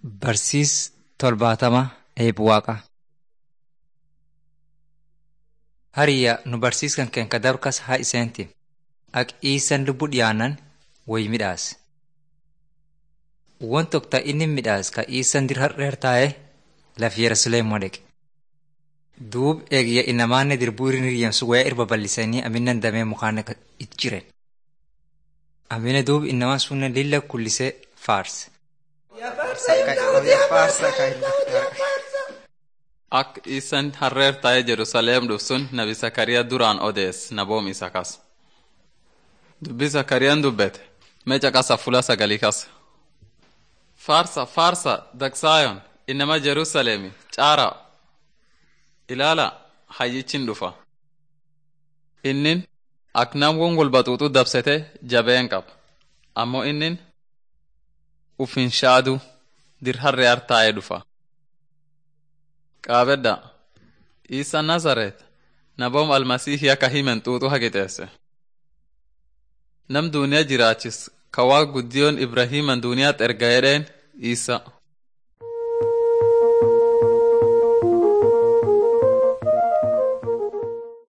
Barsiis 70 Eebbuwaaqa. Hariyaa nu barsiiskan keenka darkas haa iseentiin ak iisan lubbu dhiyaanan wayi midhaas. Wan tokko inni midhaas ka iisan dirhadheer taa'ee laf Yerusaleem modheqe. Duub eegiyya inamaanne dirbuu irin hiriyyamsu waya irba bal'isanii aminnan damee mukaan itti jiren. Amina duub inamaan sunna lilla kullisee faarse. Ak isan harreer taa'ee Jerusalem dhufsun nabi Sakariyaa duraan odees naboom isa kas. Dubbi Sakariyaan dubbete meeca qasa fula sagalii kas. Faarsa daksaayon inama Jerusalemi caara ilaala hayyichin dhufa. Innin ak nam wongol baxuuxu dabsete jabeen qaba. Ammoo innin ufin shaadu dirharreer taa'ee dhufa. Qaabedda Isa Nazaret naboom almasiihii akka himen xuuxu haqixeesse. Nam duuniyaa jiraachis ka waa guddiyoon Ibrahiiman duuniyaat erga jedheen Isa.